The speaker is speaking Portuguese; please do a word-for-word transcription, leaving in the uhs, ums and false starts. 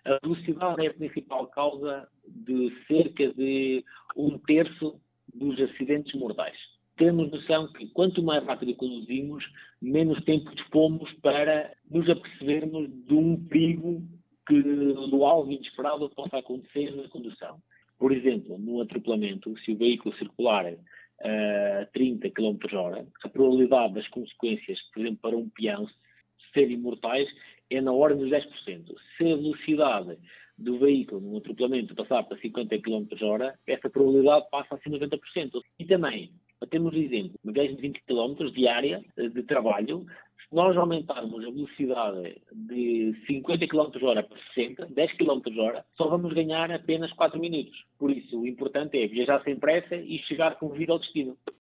a velocidade é a principal causa de cerca de um terço dos acidentes mortais. Temos noção que quanto mais rápido conduzimos, menos tempo dispomos para nos apercebermos de um perigo que, do algo inesperado, possa acontecer na condução. Por exemplo, num atropelamento, se o veículo circular a trinta quilómetros por hora, a probabilidade das consequências, por exemplo, para um peão serem mortais é na ordem dos dez por cento. Se a velocidade do veículo num atropelamento passar para cinquenta quilómetros por hora, essa probabilidade passa a ser noventa por cento. E também, para termos um exemplo, uma viagem de vinte quilómetros diária de trabalho, se nós aumentarmos a velocidade de cinquenta quilómetros por hora para sessenta, dez quilómetros por hora, só vamos ganhar apenas quatro minutos. Por isso, o importante é viajar sem pressa e chegar com vida ao destino.